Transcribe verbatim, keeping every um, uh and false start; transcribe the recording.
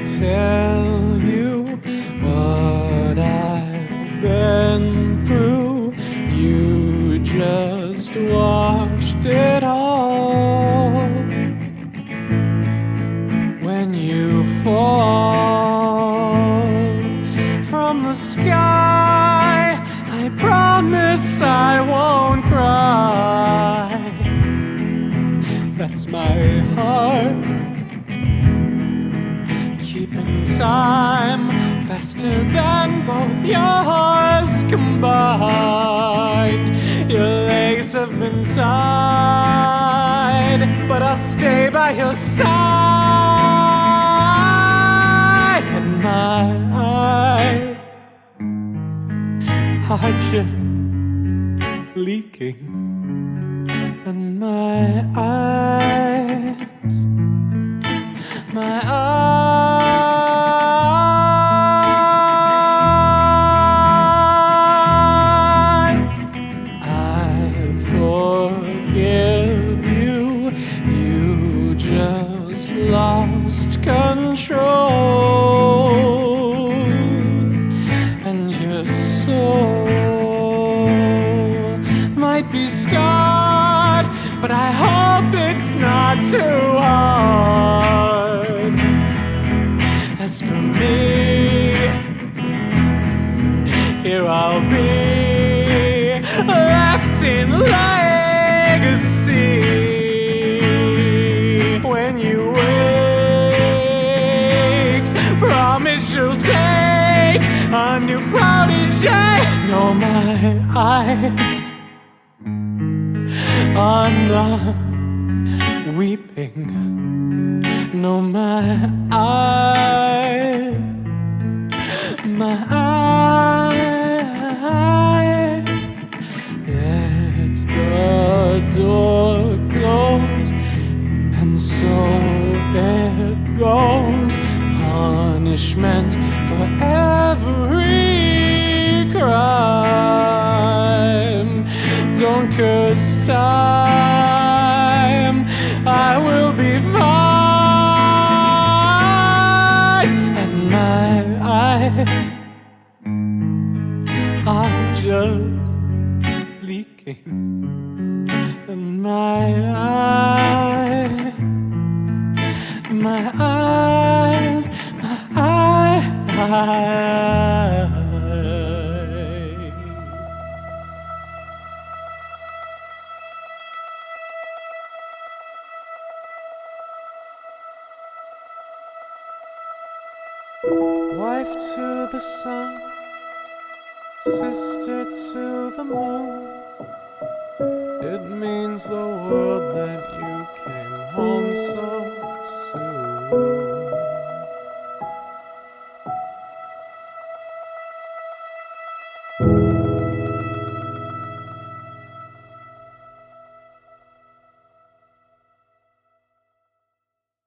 tell you what I've been through. You just watched it all. When you fall from the sky, I promise I won't cry. That's my heart keeping time faster than both yours combined. Your legs have been tied, but I'll stay by your side. And my eyes are just leaking. And my eyes, my eyes, I forgive you. You just lost control, and your soul might be scarred, but I hope it's not too hard. As for me, here I'll be, left in legacy. When you wake, promise you'll take a new protege. No, my eyes are not weeping. No, my eyes, my eyes. Let the door close, and so it goes. Punishment for every crime. Don't curse time, I will be fine. And my eyes are just leaking. And my eyes, my eyes, my eyes. Wife to the sun, sister to the moon. It means the world that you came home